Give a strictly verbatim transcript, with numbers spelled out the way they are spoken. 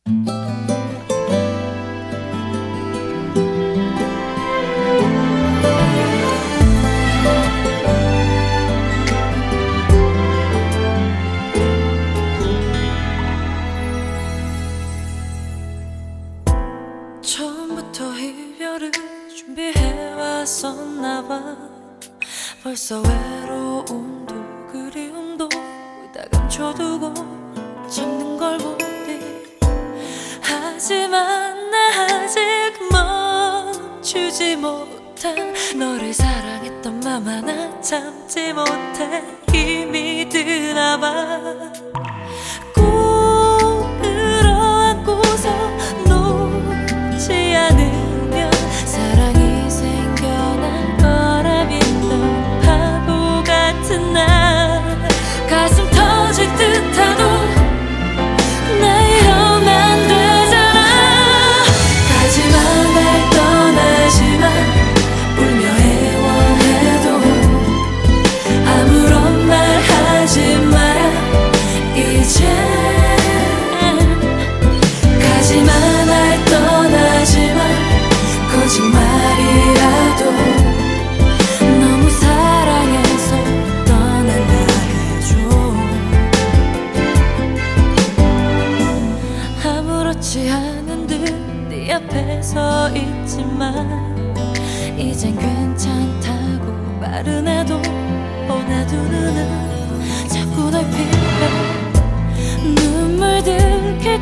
처음부터 이별을 준비해왔었나봐. 벌써 외로움도 그리움도 다 감춰두고 참는 걸 보니, 하지만 나 아직 멈추지 못한 너를 사랑했던 맘 하나 참지 못해 힘이 드나봐. 꼭 끌어안고서 놓지 않으면 사랑이 생겨날 거라 믿던 바보 같은 나. 가슴 터질 듯하도 나 이러면 안 되잖아. 가지마 날 떠나지마 울며 애원해도 아무런 말 하지 마라 이제. 가지마 날 떠나지마 거짓말이라도 너무 사랑해서 떠난다 해줘. 아무렇지 않은 듯 네 앞에 서 있지만 이젠 괜찮다고 말은 해도 내 두 눈은 자꾸 널 피해. 눈물들